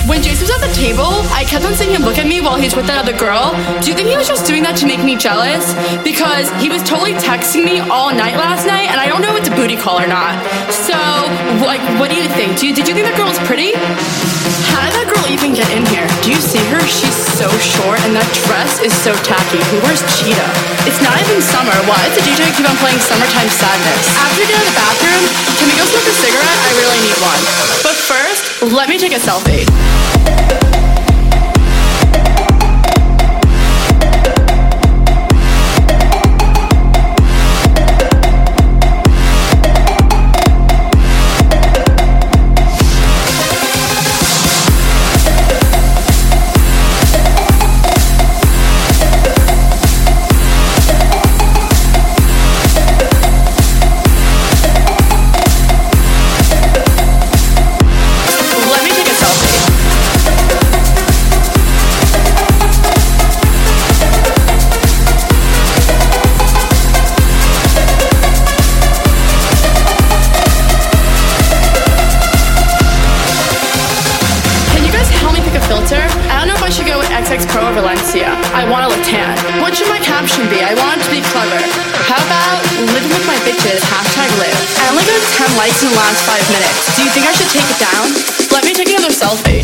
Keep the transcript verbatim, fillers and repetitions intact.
When Jason was at the table, I kept on seeing him look at me while he's with that other girl. Do you think he was just doing that to make me jealous? Because he was totally texting me all night last night, and I don't know if it's a booty call or not. So, like, what do you think? Do you, did you think that girl was pretty? How did that girl even get in here? Do you see her? She's so short, and that dress is so tacky. Who wears cheetah? It's not even summer. Why does the D J keep on playing Summertime Sadness? After we get out of the bathroom, can we go smoke a cigarette? I really need one. But first, let me take a selfie. Pro or Valencia. I want to look tan. What should my caption be? I want it to be clever. How about living with my bitches, hashtag live. I only got ten likes in the last five minutes. Do you think I should take it down? Let me take another selfie.